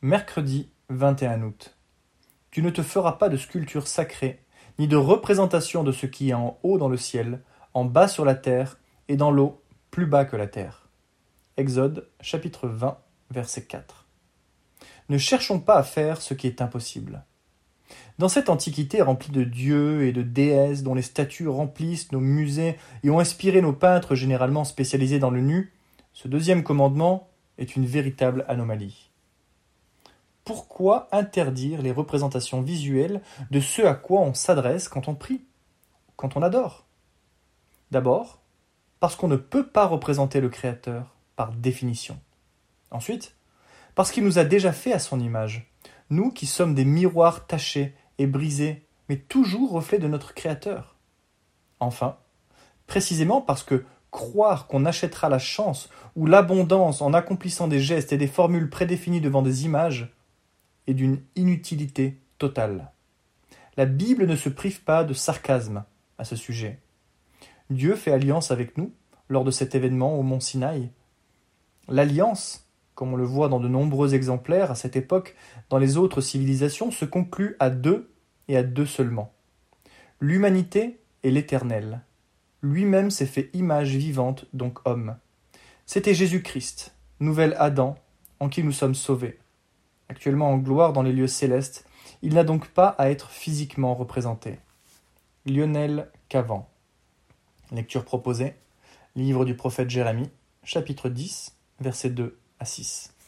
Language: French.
Mercredi 21 août. Tu ne te feras pas de sculpture sacrée, ni de représentation de ce qui est en haut dans le ciel, en bas sur la terre, et dans l'eau, plus bas que la terre. Exode, chapitre 20, verset 4. Ne cherchons pas à faire ce qui est impossible. Dans cette antiquité remplie de dieux et de déesses dont les statues remplissent nos musées et ont inspiré nos peintres généralement spécialisés dans le nu, ce deuxième commandement est une véritable anomalie. Pourquoi interdire les représentations visuelles de ce à quoi on s'adresse quand on prie, quand on adore ? D'abord, parce qu'on ne peut pas représenter le Créateur par définition. Ensuite, parce qu'il nous a déjà fait à son image, nous qui sommes des miroirs tachés et brisés, mais toujours reflets de notre Créateur. Enfin, précisément parce que croire qu'on achètera la chance ou l'abondance en accomplissant des gestes et des formules prédéfinies devant des images est d'une inutilité totale. La Bible ne se prive pas de sarcasme à ce sujet. Dieu fait alliance avec nous lors de cet événement au mont Sinaï. L'alliance, comme on le voit dans de nombreux exemplaires à cette époque dans les autres civilisations, se conclut à deux et à deux seulement. L'humanité et l'Éternel. Lui-même s'est fait image vivante, donc homme. C'était Jésus-Christ, nouvel Adam, en qui nous sommes sauvés. Actuellement en gloire dans les lieux célestes, il n'a donc pas à être physiquement représenté. Lionel Cavan. Lecture proposée, livre du prophète Jérémie, chapitre 10, versets 2 à 6.